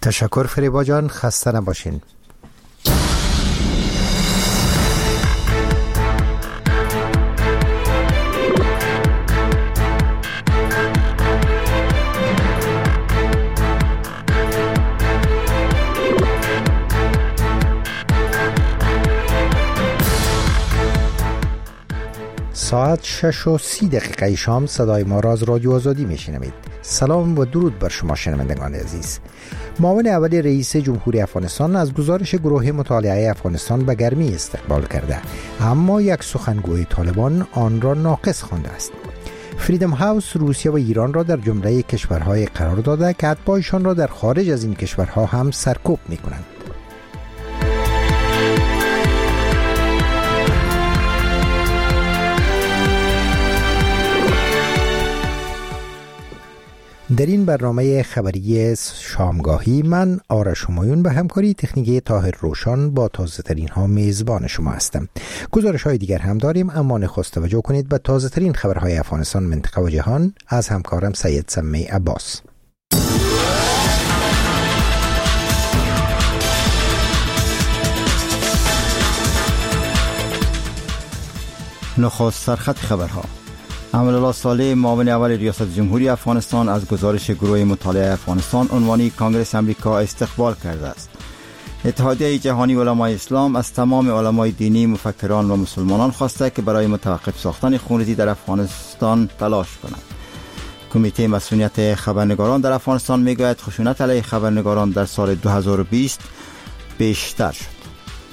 تشکر فریبا جان، خسته نباشین. ساعت 6:30 شام صدای ما را از رادیو آزادی میشنوید. سلام و درود بر شما شنوندگان عزیز. معاون اول رئیس جمهوری افغانستان از گزارش گروه مطالعه افغانستان به گرمی استقبال کرده، اما یک سخنگوی طالبان آن را ناقص خوانده است. فریدم هاوس روسیه و ایران را در جمله کشورهای قرار داده که اتباعشان را در خارج از این کشورها هم سرکوب می‌کنند. در این برنامه خبری شامگاهی من آرش همایون به همکاری تکنیکی طاهر روشن با تازه ترین ها میزبان شما هستم. گزارش های دیگر هم داریم، اما نخست توجه کنید به تازه ترین خبرهای افغانستان، منطقه و جهان از همکارم سید سمی عباس. نخست سرخط خبرها. امرالله صالح معاون اول ریاست جمهوری افغانستان از گزارش گروه مطالعه افغانستان عنوانی کانگرس امریکا استقبال کرده است. اتحادیه جهانی علمای اسلام از تمام علمای دینی، مفکران و مسلمانان خواسته که برای متوقف ساختن خونریزی در افغانستان تلاش کنند. کمیته مسئولیت خبرنگاران در افغانستان میگوید خشونت علیه خبرنگاران در سال 2020 بیشتر شد.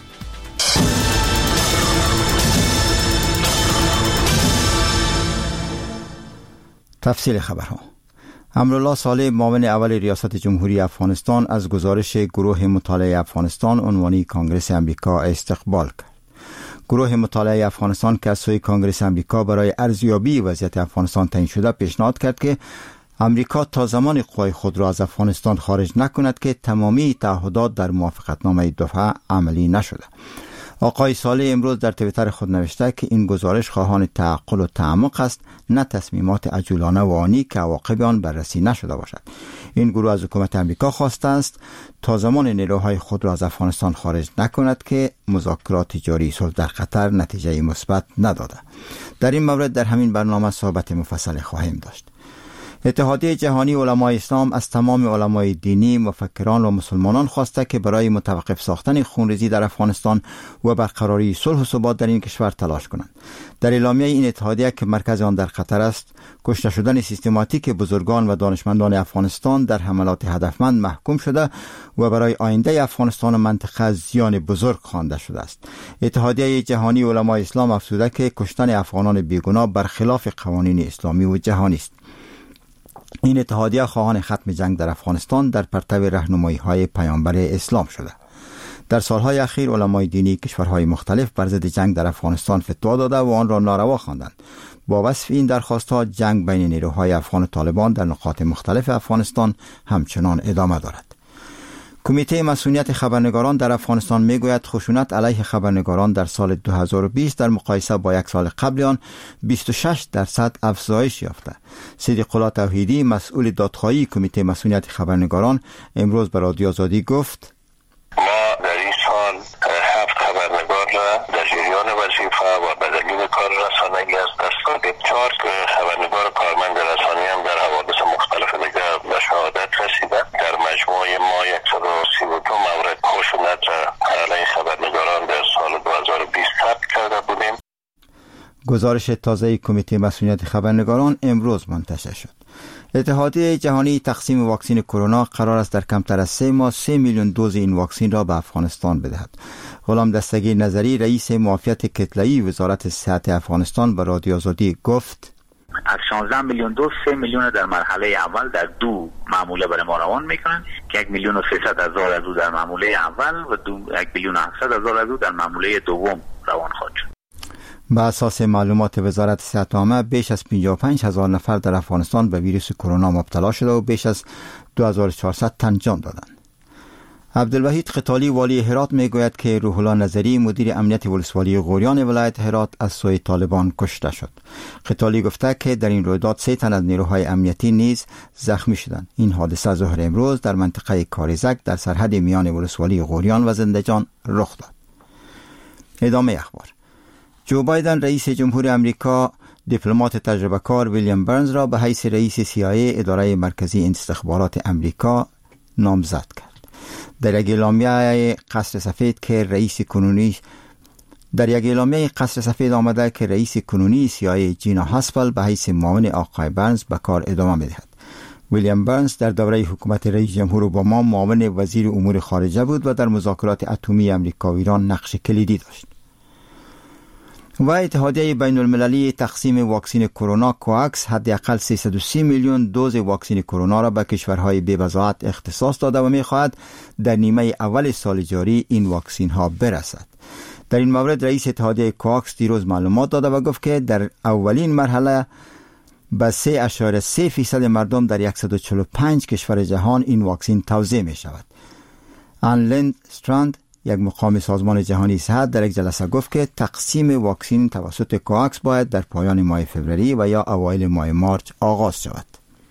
تفصیل خبرها. امرالله صالح معاون اول ریاست جمهوری افغانستان از گزارش گروه مطالعه افغانستان عنوانی کانگرس امریکا استقبال کرد. گروه مطالعه افغانستان که از سوی کانگرس امریکا برای ارزیابی وضعیت افغانستان تعیین شده پیشنهاد کرد که امریکا تا زمان قوای خود را از افغانستان خارج نکند که تمامی تعهدات در موافقتنامه دفعه عملی نشده. آقای صالح امروز در توییتر خود نوشته که این گزارش خواهان تعقل و تعمق است، نه تصمیمات عجولانه و آنی که عواقب آن بررسی نشده باشد. این گروه از حکومت امریکا خواسته است تا زمان نیروهای خود را از افغانستان خارج نکند که مذاکرات جاری صلح در قطر نتیجه مثبت نداده. در این مورد در همین برنامه صحبت مفصل خواهیم داشت. اتحادیه جهانی علمای اسلام از تمام علمای دینی، مفکران و مسلمانان خواسته که برای متوقف ساختن خونریزی در افغانستان و برقراری صلح و ثبات در این کشور تلاش کنند. در اعلامیه این اتحادیه که مرکز آن در قطر است، کشته شدن سیستماتیک بزرگان و دانشمندان افغانستان در حملات هدفمند محکوم شده و برای آینده افغانستان و منطقه زیان بزرگ خوانده شده است. اتحادیه جهانی علمای اسلام افزوده که کشتن افغانان بیگناه برخلاف قوانین اسلامی و جهانی است. این اتحادیه خواهان ختم جنگ در افغانستان در پرتو راهنمایی‌های پیامبر اسلام شده. در سالهای اخیر علمای دینی کشورهای مختلف بر ضد جنگ در افغانستان فتوا داده و آن را ناروا خواندند. با وصف این درخواست‌ها جنگ بین نیروهای افغان و طالبان در نقاط مختلف افغانستان همچنان ادامه دارد. کمیته مسئولیت خبرنگاران در افغانستان میگوید خشونت علیه خبرنگاران در سال 2020 در مقایسه با یک سال قبل آن 26% افزایش یافته. صدیق الله توحیدی مسئول دادخواهی کمیته مسئولیت خبرنگاران امروز به رادیو آزادی گفت: ما در این سال 7 خبرنگار را در جریان وظیفه و به دلیل کار رسانگی از دست دادیم. 4 خبرنگار کارمند رسانه‌ای هم در حوادث مختلف دیگر به شهادت رسیده. در مجموع ما 132 مورد خشونت علیه خبرنگاران در سال 2020 ثبت کرده بودیم. گزارش تازه کمیته مسئولیت خبرنگاران امروز منتشر شد. اتحادیه جهانی تقسیم واکسن کرونا قرار است در کمتر از 3 ماه 3 میلیون دوز این واکسن را به افغانستان بدهد. غلام دستگیر نظری رئیس معافیت کتله‌ای وزارت صحت افغانستان به رادیو آزادی گفت: از 16 میلیون دوز 3 میلیون در مرحله اول در 2 معموله برای ما روان میکنن که 1,300,000 از او در معموله اول و 1,700,000 از او در معموله دوم روان خواهد شد. به اساس معلومات وزارت صحت عامه بیش از 55,000 نفر در افغانستان به ویروس کرونا مبتلا شده و بیش از 2400 تن جان دادند. عبدالوحید قتالی والی هرات میگوید که روح الله نظری مدیر امنیت ولسوالی غوریان ولایت هرات از سوی طالبان کشته شد. قتالی گفته که در این رویداد 3 تن از نیروهای امنیتی نیز زخمی شدند. این حادثه ظهر امروز در منطقه کاریزک در سرحد میان ولسوالی غوریان و زندجان رخ داد. ادامه اخبار. جو بایدن رئیس جمهور امریکا دیپلمات تجربه کار ویلیام برنز را به حیث رئیس CIA اداره مرکزی استخبارات امریکا نامزد کرد. در یک اعلامیه قصر سفید آمده که رئیس کنونی CIA جینا هاسپل به حیث معاون آقای برنز به کار ادامه می‌دهد. ویلیام برنز در دوره حکومت رئیس جمهور اوباما معاون وزیر امور خارجه بود و در مذاکرات اتمی امریکا و ایران نقش کلیدی داشت. و اتحادیه بین المللی تقسیم واکسن کرونا کوواکس حداقل 330 میلیون دوز واکسن کرونا را به کشورهای بی بضاعت اختصاص داده و می‌خواهد در نیمه اول سال جاری این واکسن ها برسد. در این مورد رئیس اتحادیه کوواکس دیروز معلومات داده و گفت که در اولین مرحله به 3.3% مردم در 145 کشور جهان این واکسن توزیع می شود. آن لند استراند، یک مقام سازمان جهانی صحت، در یک جلسه گفت که تقسیم واکسن توسط کوواکس باید در پایان ماه فوریه و یا اوایل ماه مارس آغاز شود.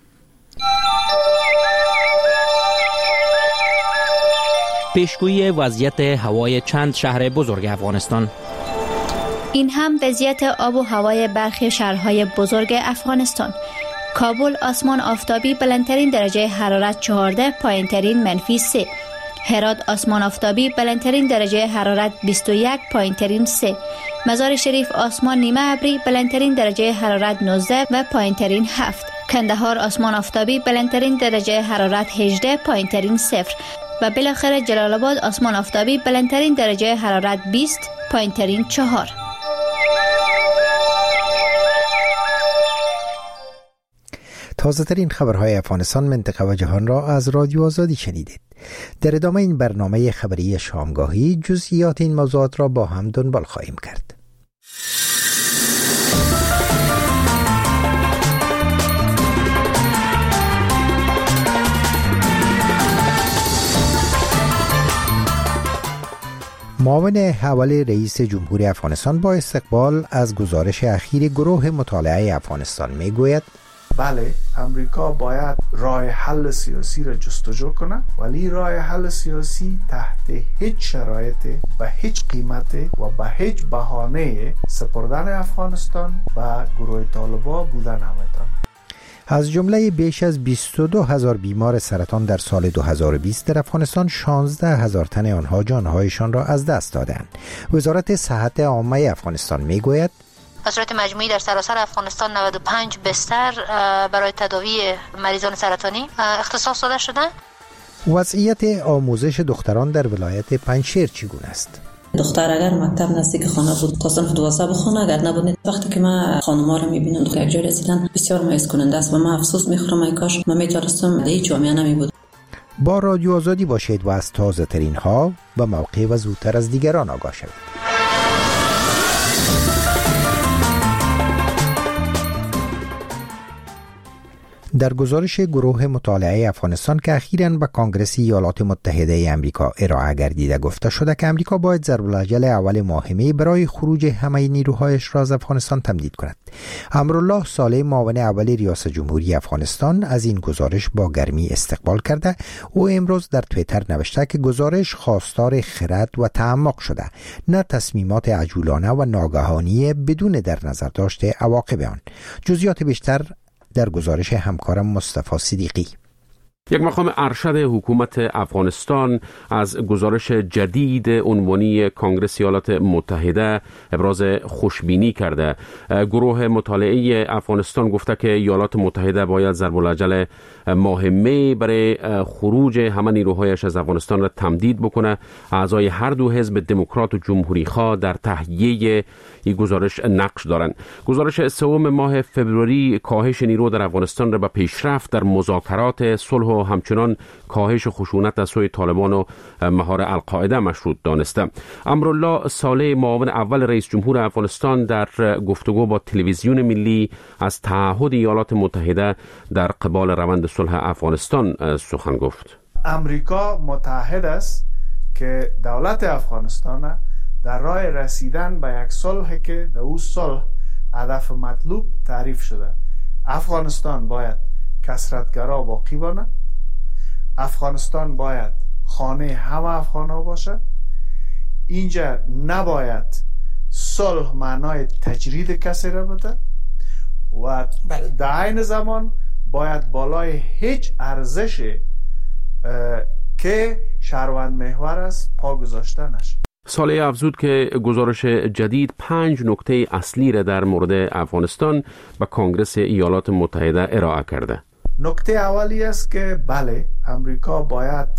پیشگویی وضعیت هوای چند شهر بزرگ افغانستان. این هم وضعیت آب و هوای برخی شهرهای بزرگ افغانستان. کابل آسمان آفتابی بلندترین درجه حرارت 14، پایینترین -3. هرات آسمان آفتابی بلندترین درجه حرارت 21، پایینترین 3. مزار شریف آسمان نیمه ابری بلندترین درجه حرارت 19 و پایینترین 7. کندهار آسمان آفتابی بلندترین درجه حرارت 18، پایینترین 0. و بالاخره جلال آباد آسمان آفتابی بلندترین درجه حرارت 20، پایینترین 4. تازه ترین خبرهای افغانستان، منطقه و جهان را از رادیو آزادی شنیدید. در ادامه این برنامه خبری شامگاهی جزئیات این موضوعات را با هم دنبال خواهیم کرد. معاون اول رئیس جمهور افغانستان با استقبال از گزارش اخیر گروه مطالعه افغانستان میگوید بله، امریکا باید راه حل سیاسی را جستجو کنه، ولی راه حل سیاسی تحت هیچ شرایط به هیچ قیمت و به هیچ بهانه سپردن افغانستان به گروه طالبان بودن نمیتونه. از جمله بیش از 22,000 بیمار سرطان در سال 2020 در افغانستان 16,000 تن آنها جانهایشان را از دست دادند. وزارت صحت عامه افغانستان میگوید از صورت مجموعی در سراسر افغانستان 95 بستر برای تداوی مریضان سرطانی اختصاص داده شده. وضعیت آموزش دختران در ولایت پنجشیر چگونه است؟ دختر اگر مکتب نزدیک خانه بود تا صنف 12 بخونه، اگر نبود وقتی که من خانم‌ها رو می‌بینم که یک جای رسیدن بسیار مایوس کننده است و من افسوس می‌خورم ای کاش من می‌تونستم در جامعه نمی‌بود. با رادیو آزادی باشید و از تازه ترین ها و موقع و زودتر از دیگران آگاه شوید. در گزارش گروه مطالعه افغانستان که اخیراً به کنگره ایالات متحده آمریکا ارائه گردیده گفته شده که آمریکا باید ضرب‌الاجل اول ماه می برای خروج همه نیروهایش را از افغانستان تمدید کند. امرالله صالح معاون اول ریاست جمهوری افغانستان از این گزارش با گرمی استقبال کرده. او امروز در توییتر نوشته که گزارش خواستار خرد و تعمق شده، نه تصمیمات عجولانه و ناگهانی بدون در نظر داشته عواقب آن. جزئیات بیشتر در گزارش همکارم مصطفی صدیقی. یک مقام ارشد حکومت افغانستان از گزارش جدید عنوانی کنگره ایالات متحده ابراز خوشبینی کرده. گروه مطالعه افغانستان گفته که ایالات متحده باید ضرب‌الاجل ماه می برای خروج همه نیروهایش از افغانستان را تمدید بکنه. اعضای هر دو حزب دموکرات و جمهوری خواه در تهیه این گزارش نقش دارند. گزارش سوم ماه فوریه کاهش نیرو در افغانستان را به پیشرفت در مذاکرات صلح و همچنان کاهش خشونت از سوی طالبان و مهار القاعده مشروط دانسته. امرالله صالح معاون اول رئیس جمهور افغانستان در گفتگو با تلویزیون ملی از تعهد ایالات متحده در قبال روند صلح افغانستان سخن گفت. امریکا متحد است که دولت افغانستان در راه رسیدن به یک صلح که در او صلح هدف مطلوب تعریف شده. افغانستان باید کثرتگرا باقی بانه، افغانستان باید خانه همه افغان‌ها باشه، اینجا نباید صلح معنای تجرید کسی را بده و در عین زمان باید بالای هیچ ارزش که شهروند محور است پا گذاشته نشه. صالح افزود که گزارش جدید 5 نکته اصلی را در مورد افغانستان به کنگره ایالات متحده ارائه کرده. نکته اولی است که بله، امریکا باید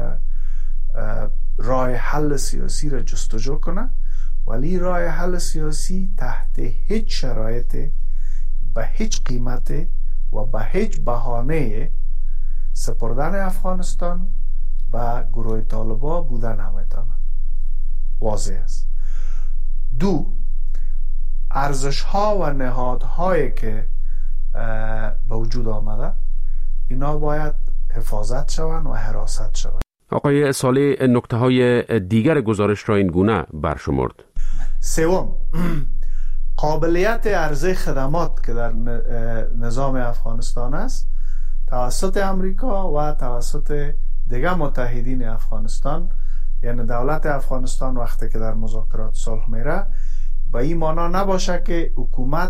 راه حل سیاسی را جستجو کنه، ولی راه حل سیاسی تحت هیچ شرایط، به هیچ قیمت و به هیچ بهانه سپردن افغانستان به گروه طالبان بودن نمیتونه. واضح است. دو، ارزش ها و نهادهایی که به وجود آمده اینا باید حفاظت شوند و حراست شوند. آقای صالح نکته های دیگر گزارش را این گونه برشمرد. سوم، قابلیت عرضه خدمات که در نظام افغانستان است توسط امریکا و توسط دیگر متحدین افغانستان، یعنی دولت افغانستان وقتی که در مذاکرات صلح میره به این معنا نباشه که حکومت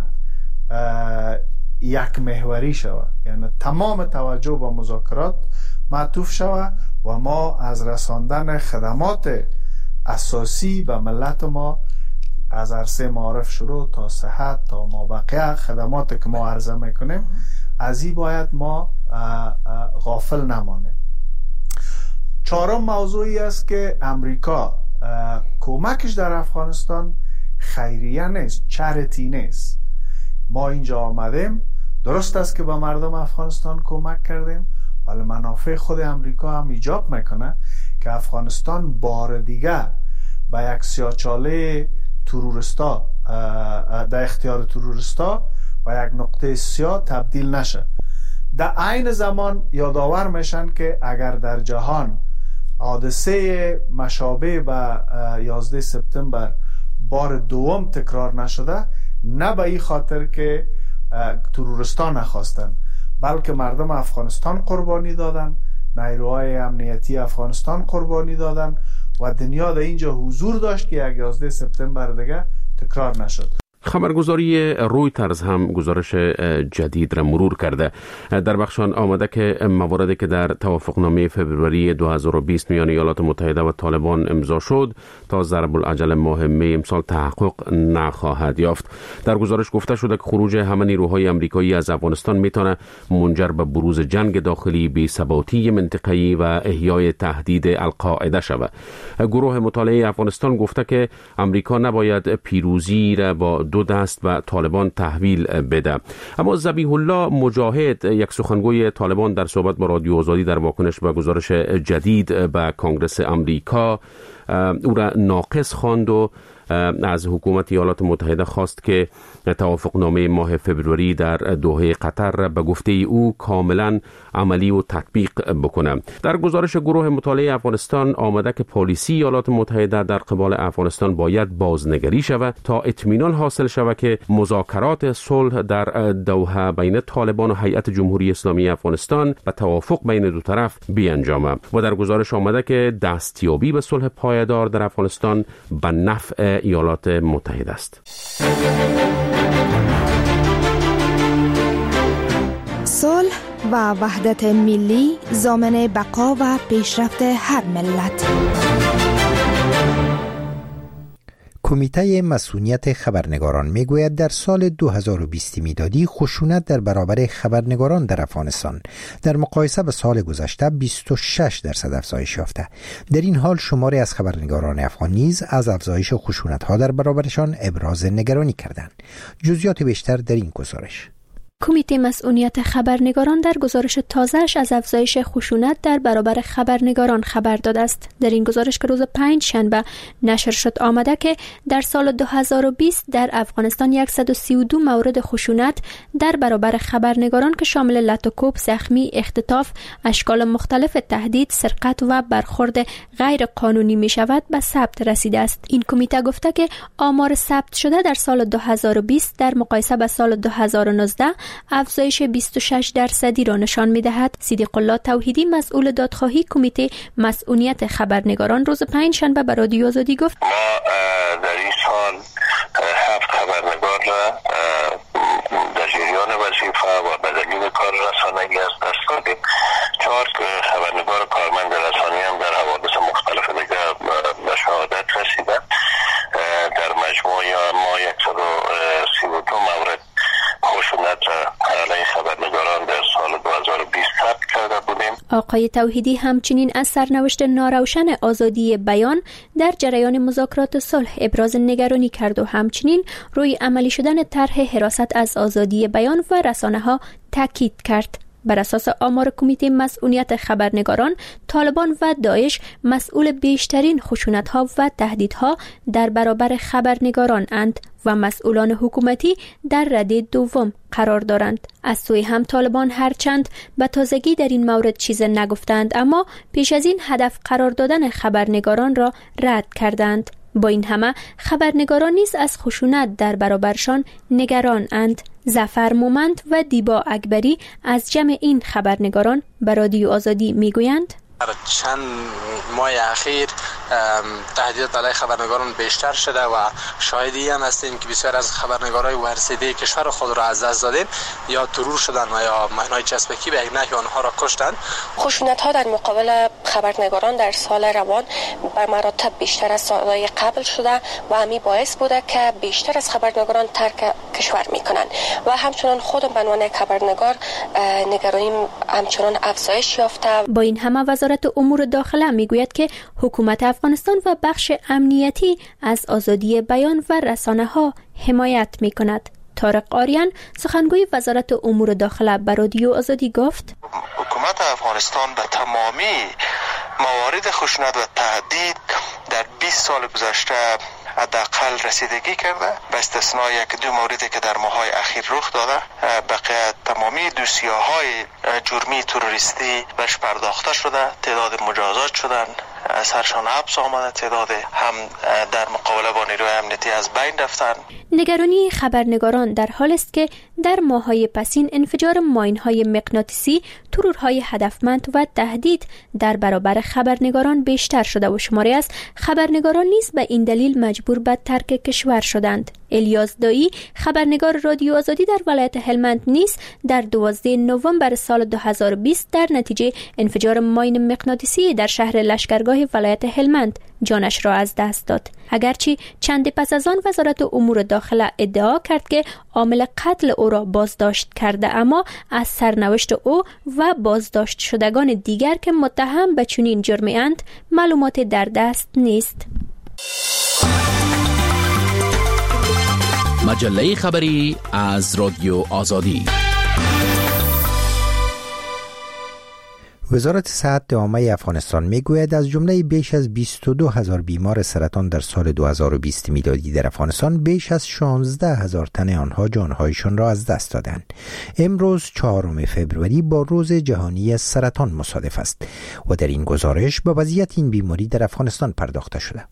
یک محوری شود، یعنی تمام توجه به مذاکرات معطوف شود و ما از رساندن خدمات اساسی به ملت ما از عرصه معارف شروع تا صحت تا مابقیه خدمات که ما عرضه میکنیم از این باید ما غافل نمانیم. چهارم موضوعی است که امریکا کمکش در افغانستان خیریه نیست، چریتی نیست. ما اینجا آمدیم، درست است که به مردم افغانستان کمک کردیم، ولی منافع خود امریکا هم ایجاب میکنه که افغانستان بار دیگه به یک سیاهچاله تروریستا در اختیار تروریستا و یک نقطه سیاه تبدیل نشه. در عین زمان یادآور میشن که اگر در جهان حادثه مشابه به 11 سپتامبر بار دوم تکرار نشده، نه به این خاطر که تروریستان نخواستن، بلکه مردم افغانستان قربانی دادن، نیروهای امنیتی افغانستان قربانی دادن و دنیا در اینجا حضور داشت که 11 سپتامبر دیگه تکرار نشد. خبرگزاری رویترز هم گزارش جدید را مرور کرده. در بخشان آمده که مواردی که در توافقنامه فوریه 2020 میان ایالات متحده و طالبان امضا شد تا ضرب الاجل ماه می امسال تحقق نخواهد یافت. در گزارش گفته شده که خروج همه نیروهای آمریکایی از افغانستان میتونه منجر به بروز جنگ داخلی، بی‌ثباتی منطقه‌ای و احیای تهدید القاعده شود. گروه مطالعه افغانستان گفته که آمریکا نباید پیروزی را با دو دست به طالبان تحویل بده. اما ذبیح الله مجاهد، یک سخنگوی طالبان، در صحبت با رادیو آزادی در واکنش به گزارش جدید به کنگره آمریکا او را ناقص خواند و از حکومت ایالات متحده خواست که توافقنامه ماه فوریه در دوحه قطر به گفته او کاملا عملی و تطبیق بکنه. در گزارش گروه مطالعه افغانستان آمده که پالیسی ایالات متحده در قبال افغانستان باید بازنگری شود تا اطمینان حاصل شود که مذاکرات صلح در دوحه بین طالبان و هیئت جمهوری اسلامی افغانستان به توافق بین دو طرف بیانجامد. و در گزارش آمده که دستیابی به صلح پایدار در افغانستان به نفع ایالات متحده است. صلح و وحدت ملی ضامن بقا و پیشرفت هر ملت. کمیته مسئولیت خبرنگاران میگوید در سال 2020 میلادی خشونت در برابر خبرنگاران در افغانستان در مقایسه به سال گذشته 26% افزایش یافته. در این حال شماری از خبرنگاران افغان نیز از افزایش خشونت‌ها در برابرشان ابراز نگرانی کردند. جزئیات بیشتر در این گزارش. کمیته مسئولیت خبرنگاران در گزارش تازه‌اش از افزایش خشونت در برابر خبرنگاران خبر داده است. در این گزارش که روز 5 شنبه نشر شد آمده که در سال 2020 در افغانستان 132 مورد خشونت در برابر خبرنگاران که شامل لطوکوب، زخمی، اختطاف، اشکال مختلف تهدید، سرقت و برخورد غیر قانونی می شود به ثبت رسیده است. این کمیته گفته که آمار ثبت شده در سال 2020 در مقایسه با سال 2019 افزایش 26% را نشان می دهد. صدیق الله توحیدی مسئول دادخواهی کمیته مسئولیت خبرنگاران روز 5 شنبه به رادیو آزادی گفت: ما در این سال 7 خبرنگار را در جریان وظیفه و به دلیل کار رسانگی از دست دادیم. 4 خبرنگار کارمند رسانه‌ای هم در حوادث مختلف دیگر به شهادت رسیدند. در مجموع ما 132 مورد خشونت علیه خبرنگاران در سال 2020 ثبت کرده بودیم. آقای توحیدی همچنین از سرنوشت ناروشن آزادی بیان در جریان مذاکرات صلح ابراز نگرانی کرد و همچنین روی عملی شدن طرح حراست از آزادی بیان و رسانه‌ها تاکید کرد. بر اساس آمار کمیته مسئولیت خبرنگاران، طالبان و داعش مسئول بیشترین خشونت‌ها و تهدیدها در برابر خبرنگاران اند و مسئولان حکومتی در رده دوم قرار دارند. از سوی هم طالبان هرچند به تازگی در این مورد چیز نگفتند، اما پیش از این هدف قرار دادن خبرنگاران را رد کردند. با این همه خبرنگاران نیز از خشونت در برابرشان نگران اند. ظفر مومند و دیبا اکبری از جمع این خبرنگاران به رادیو آزادی میگویند: در چند ماه اخیر تهدیدات علیه خبرنگاران بیشتر شده و شاهدی هم هستیم که بسیار از خبرنگارای ورسیده کشور خود را از دست دادیم یا ترور شدن و یا مهنای چسبکی به یک نحوی آنها را کشتند. خشونت ها در مقابل خبرنگاران در سال روان بر مراتب بیشتر از سالهای قبل شده و همین باعث بوده که بیشتر از خبرنگاران ترک کشور میکنند و همچنان خودم به عنوان خبرنگار نگرانیم همچنان افزایش یافته. با این همه وزارت امور داخله میگوید که حکومت افغانستان و بخش امنیتی از آزادی بیان و رسانه ها حمایت میکند. طارق آریان سخنگوی وزارت امور داخله به رادیو آزادی گفت: حکومت افغانستان به تمامی موارد خشونت و تهدید در 20 سال گذشته حداقل رسیدگی کرده، به استثنای 1-2 موردی که در ماه‌های اخیر رخ داده. بقیه تمامی دوسیه‌های جرمی تروریستی برش پرداخته شده، تعداد مجازات شدن، سرشان حبس آمده، تعداد هم در مقابله با نیروی امنیتی از بین رفتن. نگرانی خبرنگاران در حال است که در ماه‌های پسین انفجار ماین‌های مغناطیسی، ترورهای هدفمند و تهدید در برابر خبرنگاران بیشتر شده و شماری از خبرنگاران نیز به این دلیل مجبور به ترک کشور شدند. الیاس دایی خبرنگار رادیو آزادی در ولایت هلمند نیز در 12 نوامبر سال 2020 در نتیجه انفجار ماین مغناطیسی در شهر لشکرگاه ولایت هلمند جانش را از دست داد. اگرچه چند پس از آن وزارت امور داخله ادعا کرد که عامل قتل او را بازداشت کرده، اما از سرنوشت او و بازداشت شدگان دیگر که متهم به چنین جرمی اند معلومات در دست نیست. مجله خبری از رادیو آزادی. وزارت صحت عامه افغانستان میگوید از جمله بیش از 22,000 بیمار سرطان در سال 2020 میلادی در افغانستان بیش از 16,000 تن آنها جانهایشان را از دست دادند. امروز 4 فوریه با روز جهانی سرطان مصادف است و در این گزارش به وضعیت این بیماری در افغانستان پرداخته شده.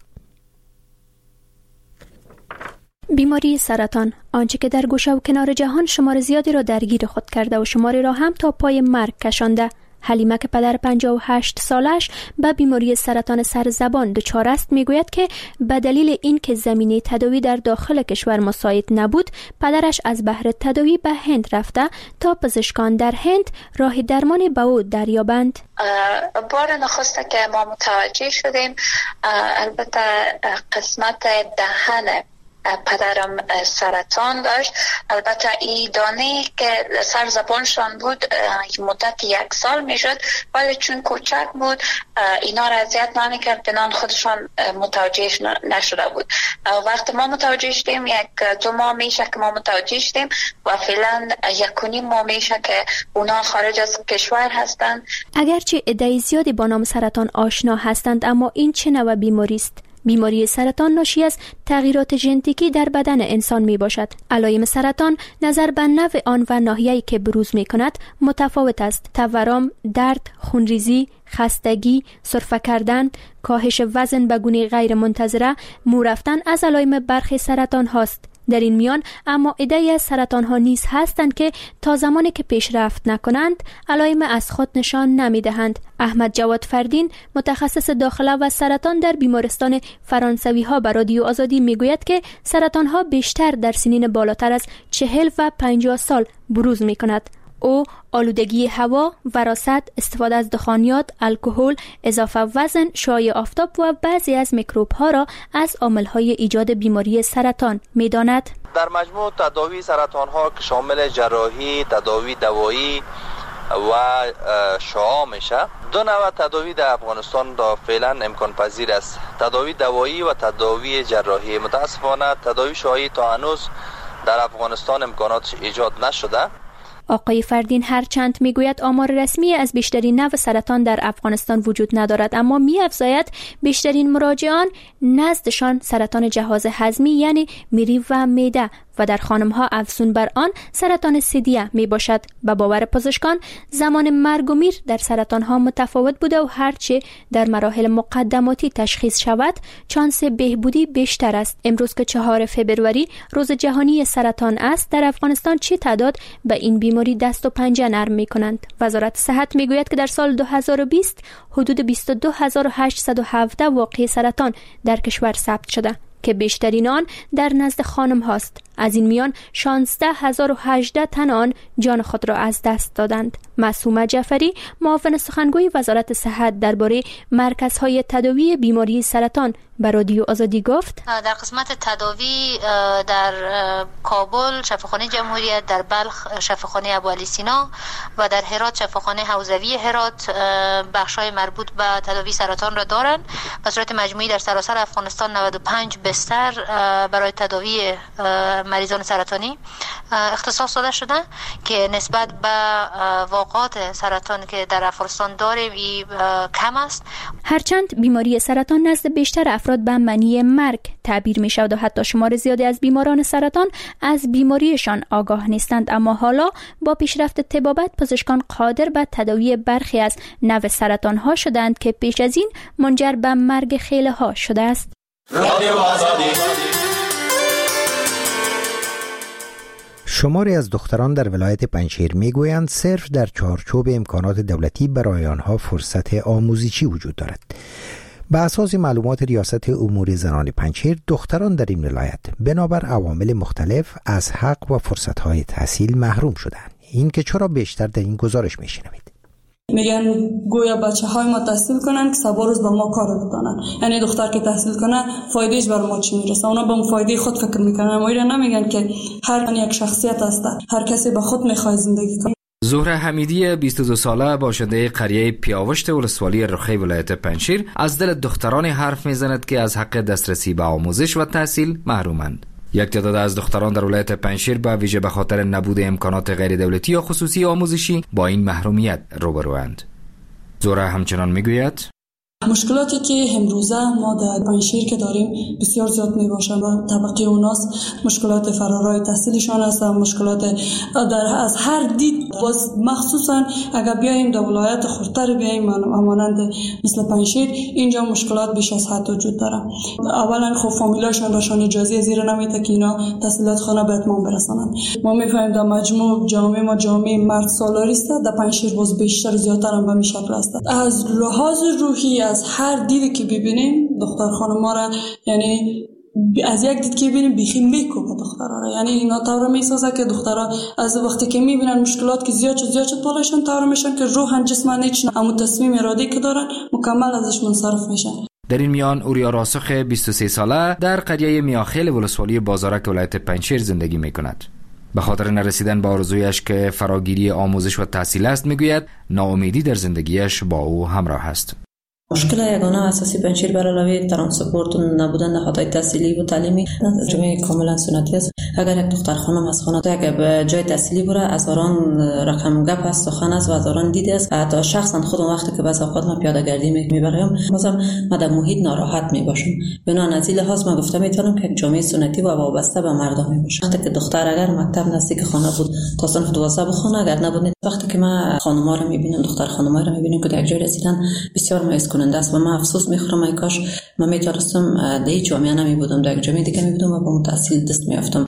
بیماری سرطان، آنچه که در گوشه و کنار جهان شمار زیادی را درگیر خود کرده و شماری را هم تا پای مرگ کشانده. حلیمه که پدر 58 سالش به بیماری سرطان سرزبان دچار است میگوید که به دلیل اینکه زمینه تداوی در داخل کشور مساعد نبود، پدرش از بهر تداوی به هند رفته تا پزشکان در هند راه درمان به او دریابند. بار نخسته که ما متوجه شدیم البته قسمت دهن پدرم سرطان داشت. البته این دانه که سر زبانشان بود مدت 1 سال میشد، ولی چون کوچک بود اینا را اذیت نمیکرد، بنان خودشان متوجهش نشده بود. وقتی ما متوجه شدیم 1-2 ماه میشه که ما متوجه شدیم و فعلا 1.5 ماه میشه که اونا خارج از کشور هستند. اگرچه عده زیادی با نام سرطان آشنا هستند، اما این چه نوع بیماری است؟ بیماری سرطان ناشی از تغییرات ژنتیکی در بدن انسان می باشد. علائم سرطان نظر به نوع آن و ناحیه‌ای که بروز می کند متفاوت است. تورم، درد، خونریزی، خستگی، سرفه کردن، کاهش وزن به گونه غیر منتظره، مو رفتن از علائم برخی سرطان هاست. در این میان اما عده‌ای از سرطان ها نیز هستند که تا زمانی که پیشرفت نکنند علائم از خود نشان نمی‌دهند. احمد جواد فردین، متخصص داخله و سرطان در بیمارستان فرانسوی ها به رادیو آزادی میگوید که سرطان ها بیشتر در سنین بالاتر از 40 و 50 سال بروز می‌کند. او آلودگی هوا، وراثت، استفاده از دخانیات، الکل، اضافه وزن، شعاع آفتاب و بعضی از میکروب ها را از عامل‌های ایجاد بیماری سرطان می‌داند. در مجموع تداوی سرطان ها که شامل جراحی، تداوی دوایی و شعاع میشه، 2 نوع تداوی در افغانستان فعلا امکان پذیر است: تداوی دوایی و تداوی جراحی. متاسفانه تداوی شعاعی تا هنوز در افغانستان امکانات ایجاد نشده. آقای فردین هرچند میگوید آمار رسمی از بیشترین نوع سرطان در افغانستان وجود ندارد، اما می‌افزاید بیشترین مراجعان نزدشان سرطان جهاز هضمی یعنی میری و معده و در خانم‌ها افزون بر آن سرطان ثدیه می باشد. به باور پزشکان زمان مرگ و میر در سرطان‌ها متفاوت بوده و هرچه در مراحل مقدماتی تشخیص شود چانس بهبودی بیشتر است. امروز که 4 فوریه روز جهانی سرطان است، در افغانستان چه تعداد به این بیماری دست و پنجه نرم می‌کنند؟ وزارت صحت میگوید که در سال 2020 حدود 22817 واقعه سرطان در کشور ثبت شده که بیشترین آن در نزد خانم هاست. از این میان 16018 تن آن جان خود را از دست دادند. معصومه جعفری، معاون سخنگوی وزارت صحت درباره مرکزهای تداوی بیماری سرطان به رادیو آزادی گفت: در قسمت تداوی در کابل شفاخانه جمهوریت، در بلخ شفاخانه ابوعلی سینا و در هرات شفاخانه حوزوی هرات بخش‌های مربوط به تداوی سرطان را دارند. به صورت مجموعی در سراسر افغانستان 95 بستر برای تداوی مریضان سرطانی اختصاص داده شده که نسبت به واقعات سرطان که در افغانستان داریم کم است. هرچند بیماری سرطان نزد بیشتر افراد به معنی مرگ تعبیر می شود و حتی شمار زیادی از بیماران سرطان از بیماریشان آگاه نیستند، اما حالا با پیشرفت طبابت پزشکان قادر به تداوی برخی از نوع سرطان ها شدند که پیش از این منجر به مرگ خیلی ها شده است. شماری از دختران در ولایت پنجشیر میگویند صرف در چارچوب امکانات دولتی برای آنها فرصت آموزشی وجود دارد. به اساس معلومات ریاست امور زنان پنجشیر، دختران در این ولایت بنابر عوامل مختلف از حق و فرصت‌های تحصیل محروم شدند. این که چرا بیشتر در این گزارش میشنوید. میگن گویا بچه‌های ما تحصیل کنن که سبا روز به ما کار بکنن، یعنی دختر که تحصیل کنه فایدهش بر ما چی میرسه؟ اونا به اون فایده خود فکر میکنن، اما اینا نمیگن که هر یک شخصیت هست، هر کسی به خود میخواد زندگی کنه. زهره حمیدی 22 ساله باشنده قریه پیاوشت ولسوالی رخی ولایت پنجشیر از دل دختران حرف میزند که از حق دسترسی به آموزش و تحصیل محرومند. یک تعداد از دختران در ولایت پنجشیر به ویژه به خاطر نبود امکانات غیر دولتی یا خصوصی آموزشی با این محرومیت روبروند. زهره همچنان میگوید: مشکلاتی که امروزه ما در پنجشیر که داریم بسیار زیاد میباشه و طبقه اوناست. مشکلات فرارای تحصیلشان هست، مشکلات از هر دید، مخصوصا اگر بیایم در ولایت خردتر بیایم مانند مثل پنجشیر، اینجا مشکلات بیش از حد وجود داره. اولا خب فامیلاشون راشون اجازه زیر نمیده که اینا تحصیلات خانه به اتمام برسانن. ما میفهمیم در مجموع جامعه ما جامعه مرد سالاری است، در پنجشیر باز بیشتر زیادتر هم به این شکل است. از لحاظ روحی از هر دیدی که ببینیم دختر خانم‌ها را، یعنی از یک دید که ببینیم بیخی میکوبه دخترها را، یعنی اینا طور میسازه که دخترها از وقتی که میبینن مشکلات که زیاد شد بالاشون طور میشن که روحن جسمانی اما تصمیم ارادی که دارن مکمل ازش منصرف میشن. در این میان اوریا راسخ 23 ساله در قریه میاخیل ولسوالی بازارک ولایت پنجشیر زندگی میکند. به خاطر نرسیدن به آرزویش که فراگیری آموزش و تحصیل است میگوید ناامیدی در زندگیش با او همراه است. مشکل یگانه اساسی پنجشیر بر علاوه ترانسپورت و نبودن نهادهای تحصیلی و تعلیمی جامعه کاملا سنتی است. اگر یک دختر خانم از خانه اگر به جای تحصیلی بره هزاران رقم گپ است، سخن است و هزاران دیده است. حتی شخصا خودم وقتی که بعضی اوقات من پیاده گردی میبرم بازم من در محیط ناراحت میباشم. بنابراین از این لحاظ من گفتم میتونم که جامعه سنتی و وابسته به مردم میباشه. وقتی که دختر اگر مکتب نزدیک خانه بود تا صنف 12 بخونه، اگر نبود وقتی که من خانم‌ها رو میبینم، دختر خانم‌ها رو میبینم که در جای رسیدن بسیار مایوس کننده است و من افسوس میخورم ای کاش من میتونستم در جامعه نمی بودم، در جامعه دیگه می بودم و با تحصیل دست میافتم.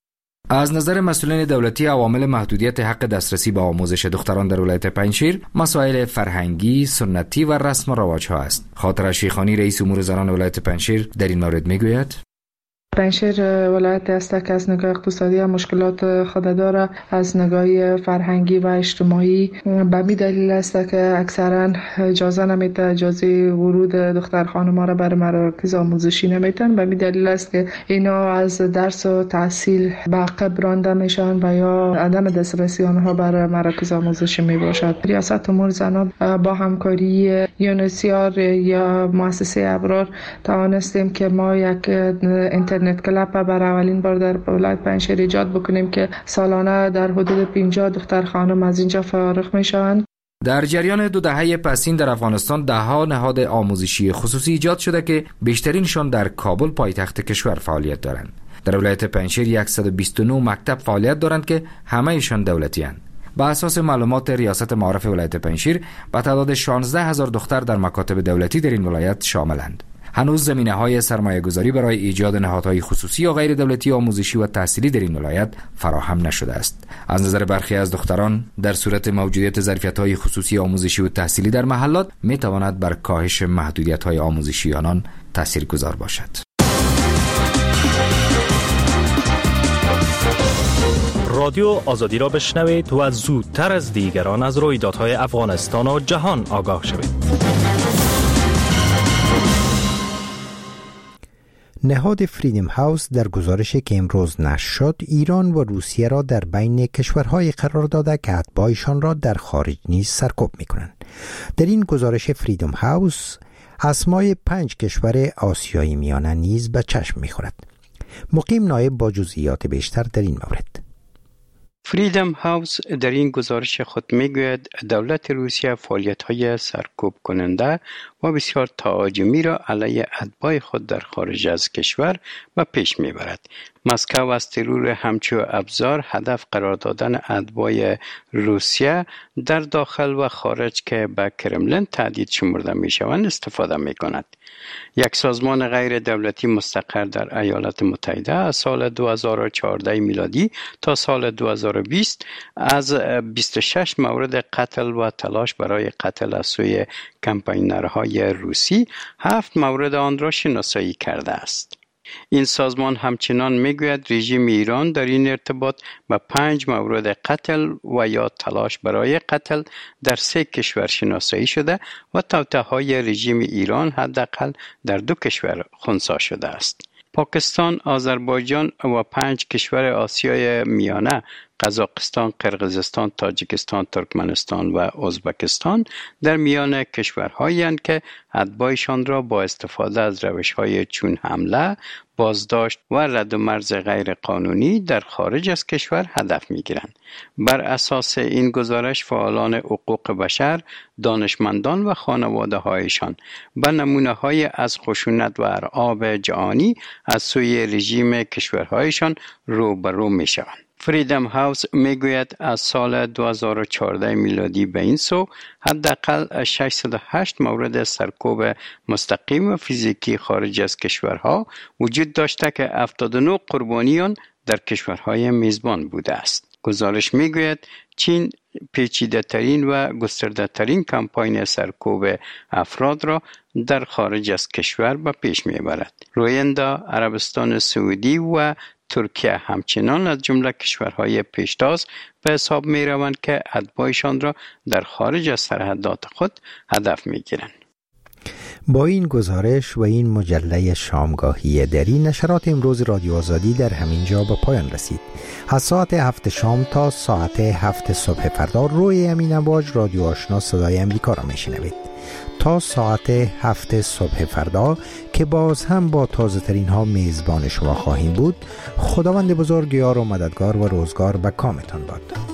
از نظر مسئولین دولتی عوامل محدودیت حق دسترسی به آموزش دختران در ولایت پنجشیر مسائل فرهنگی، سنتی و رسم و رواج‌ها است. خاطر شیخانی رئیس امور زنان ولایت پنجشیر در این مورد میگوید: پنجشیر ولایت است که از نگاه اقتصادی هم مشکلات خود داره، از نگاه فرهنگی و اجتماعی. به می دلیل است که اکثرا اجازه نمیده، اجازه ورود دختر خانم‌ها را بر مراکز آموزشی نمیتن. به می دلیل است که اینا از درس و تحصیل به عقب رانده میشن و یا عدم دسترسی آنها بر مراکز آموزشی می باشد. ریاست امور زنان با همکاری یونسیار یا مؤسسه ابرار توانستیم که ما یک اینترنت کلاب بر اولین بار در ولایت پنجشیر ایجاد بکنیم که سالانه در حدود 50 دختر خانم از اینجا فارغ میشوند. در جریان 2 دهه پسین در افغانستان ده‌ها نهاد آموزشی خصوصی ایجاد شده که بیشترینشان در کابل پایتخت کشور فعالیت دارند. در ولایت پنجشیر 129 مکتب فعالیت دارند که همه‌شان دولتی اند. با اساس معلومات ریاست معارف ولایت پنجشیر به تعداد 16,000 دختر در مکاتب دولتی در این ولایت شاملند. هنوز زمینه‌های سرمایه‌گذاری برای ایجاد نهادهای خصوصی یا غیر دولتی آموزشی و تحصیلی در این ولایت فراهم نشده است. از نظر برخی از دختران در صورت موجودیت ظرفیت‌های خصوصی آموزشی و تحصیلی در محلات می‌تواند بر کاهش محدودیت‌های آموزشی آنان تاثیرگذار باشد. رادیو آزادی را بشنوید و زودتر از دیگران از رویدادهای افغانستان و جهان آگاه شوید. نهاد فریدم هاوس در گزارشی که امروز نشر شد ایران و روسیه را در بین کشورهای قرار داده که اتباعشان را در خارج نیز سرکوب می‌کنند. در این گزارش فریدم هاوس اسمای 5 کشور آسیای میانه نیز به چشم می‌خورد. مقیم نایب با جزئیات بیشتر در این مورد. فریدم هاوس در این گزارش خود میگوید دولت روسیه فعالیت‌های سرکوب کننده و بسیار تهاجمی را علیه اتباع خود در خارج از کشور و پیش میبرد. مسکو از ترور همچو ابزار هدف قرار دادن اتباع روسیه در داخل و خارج که به کرملین تهدید شمرده میشوند استفاده میکند. یک سازمان غیر دولتی مستقر در ایالات متحده از سال 2014 میلادی تا سال 2020 از 26 مورد قتل و تلاش برای قتل از سوی کمپاینرهای روسی 7 مورد آن را شناسایی کرده است. این سازمان همچنان میگوید رژیم ایران در این ارتباط به 5 مورد قتل و یا تلاش برای قتل در 3 کشور شناسایی شده و توطئه‌های رژیم ایران حداقل در 2 کشور خنثی شده است. پاکستان، آذربایجان و 5 کشور آسیای میانه قزاقستان، قرقیزستان، تاجیکستان، ترکمنستان و ازبکستان در میان کشورهایی هستند که اتباعشان را با استفاده از روش‌های چون حمله، بازداشت و رد و مرز غیر قانونی در خارج از کشور هدف می‌گیرند. بر اساس این گزارش فعالان حقوق بشر، دانشمندان و خانواده‌هایشان به نمونه‌های از خشونت و ارعاب جهانی از سوی رژیم کشورهایشان روبرو می‌شوند. فریدم هاوس میگوید از سال 2014 میلادی به این سو حداقل 608 مورد سرکوب مستقیم و فیزیکی خارج از کشورها وجود داشته که 79 قربانیان در کشورهای میزبان بوده است. گزارش میگوید چین پیچیده ترین و گسترده ترین کمپاین سرکوب افراد را در خارج از کشور به پیش میبرد. رویندا، عربستان سعودی و ترکیه همچنان از جمله کشورهای پیشتاز به حساب می روند که اتباعشان را در خارج از سرحدات خود هدف می گیرند. با این گزارش و این مجله شامگاهی دری، نشرات امروز رادیو آزادی در همین جا به پایان رسید. از ساعت 7 شام تا ساعت 7 صبح فردا روی همین امواج رادیو آشنا صدای امریکا را میشنوید. تا ساعت 7 صبح فردا که باز هم با تازه ترین ها میزبان شما خواهیم بود. خداوند بزرگ یار و مددگار و روزگار به کامتان باد.